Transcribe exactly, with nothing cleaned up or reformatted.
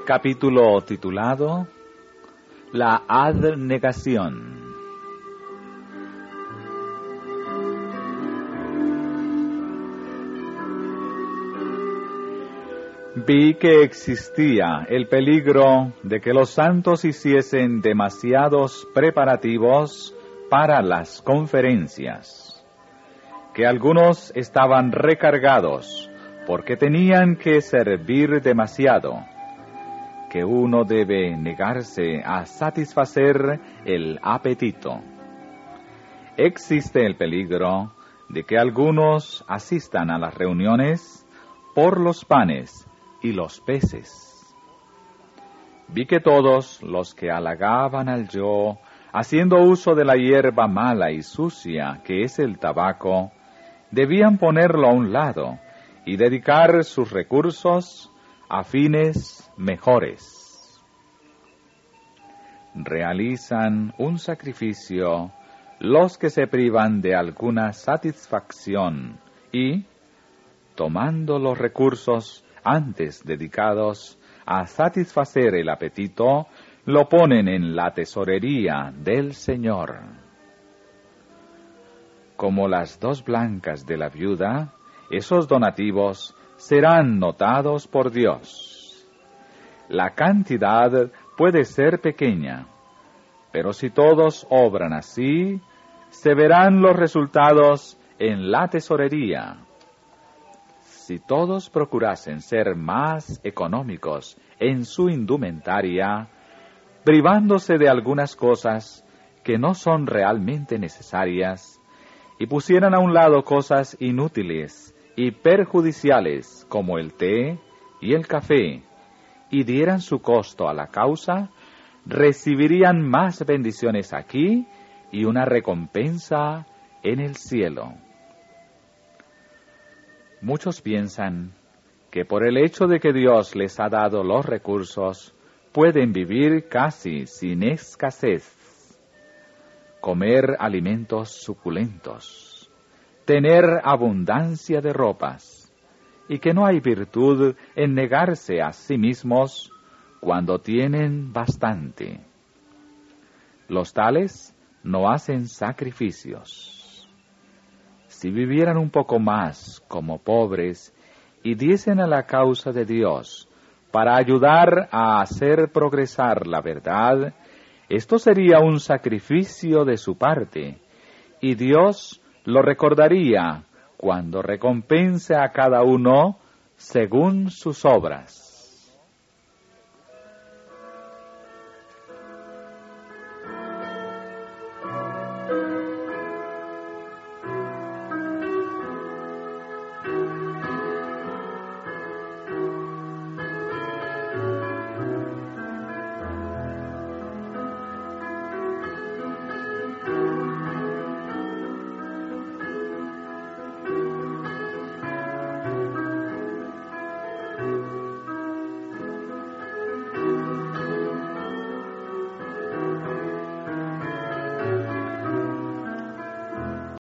Capítulo titulado La abnegación. Vi que existía el peligro de que los santos hiciesen demasiados preparativos para las conferencias, que algunos estaban recargados porque tenían que servir demasiado, que uno debe negarse a satisfacer el apetito. Existe el peligro de que algunos asistan a las reuniones por los panes y los peces. Vi que todos los que halagaban al yo, haciendo uso de la hierba mala y sucia que es el tabaco, debían ponerlo a un lado y dedicar sus recursos a fines mejores. Realizan un sacrificio los que se privan de alguna satisfacción y, tomando los recursos antes dedicados a satisfacer el apetito, lo ponen en la tesorería del Señor. Como las dos blancas de la viuda, esos donativos serán notados por Dios. La cantidad puede ser pequeña, pero si todos obran así, se verán los resultados en la tesorería. Si todos procurasen ser más económicos en su indumentaria, privándose de algunas cosas que no son realmente necesarias, y pusieran a un lado cosas inútiles y perjudiciales como el té y el café, y dieran su costo a la causa, recibirían más bendiciones aquí y una recompensa en el cielo. Muchos piensan que por el hecho de que Dios les ha dado los recursos, pueden vivir casi sin escasez, comer alimentos suculentos, tener abundancia de ropas, y que no hay virtud en negarse a sí mismos cuando tienen bastante. Los tales no hacen sacrificios. Si vivieran un poco más como pobres y diesen a la causa de Dios para ayudar a hacer progresar la verdad, esto sería un sacrificio de su parte, y Dios lo recordaría cuando recompense a cada uno según sus obras.